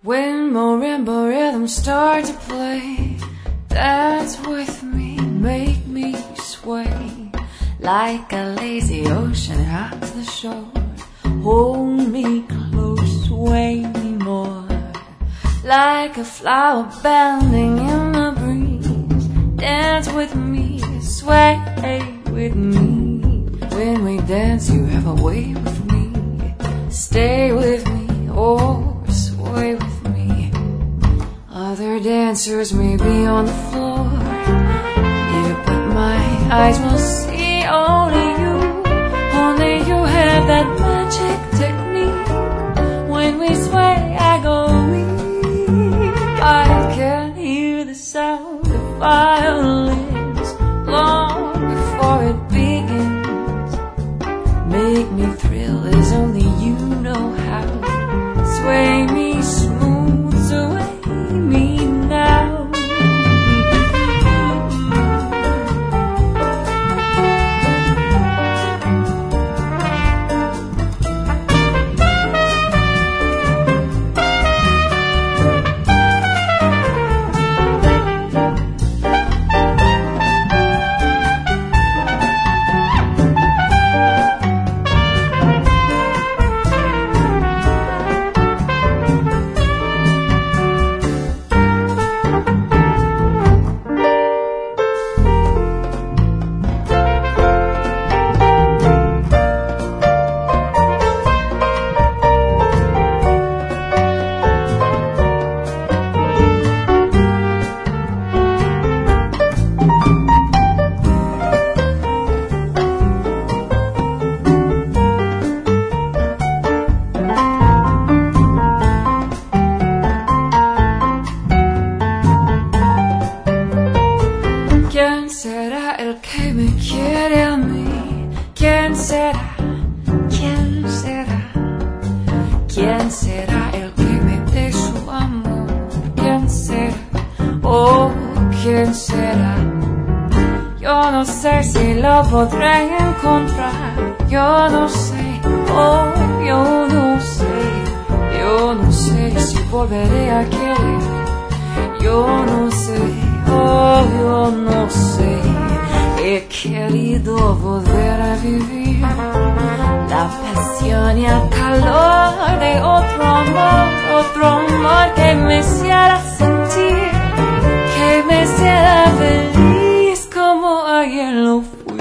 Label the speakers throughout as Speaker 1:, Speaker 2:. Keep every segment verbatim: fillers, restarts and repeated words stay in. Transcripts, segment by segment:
Speaker 1: When marimba rhythms start to play, dance with me, make me sway like a lazy ocean out to the shore. Hold me close, sway me more like a flower bending in the breeze. Dance with me, sway with me. When we dance, you have a way with me. Stay with me or sway with me. Other dancers may be on the floor, yeah, but my eyes will see only you. Only you have that magic technique. When we sway, I go weak. I can hear the sound of violins long before it begins. Make me thrill as only you know how. Sway me smooth, sway me now. ¿Quién será el que me quiere a mí? ¿Quién será? ¿Quién será? ¿Quién será el que me dé su amor? ¿Quién será? Oh, ¿quién será? Yo no sé si lo podré encontrar. Yo no sé, oh, yo no sé. Yo no sé si volveré a querer. Yo no sé, oh, yo no sé. He querido volver a vivir la pasión y el calor de otro amor, otro amor que me hiciera sentir, que me hiciera feliz como ayer lo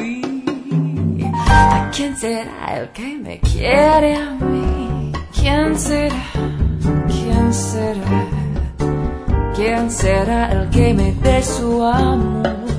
Speaker 1: fui. ¿A quién será el que me quiere a mí? ¿Quién será? ¿Quién será? ¿Quién será el que me dé su amor?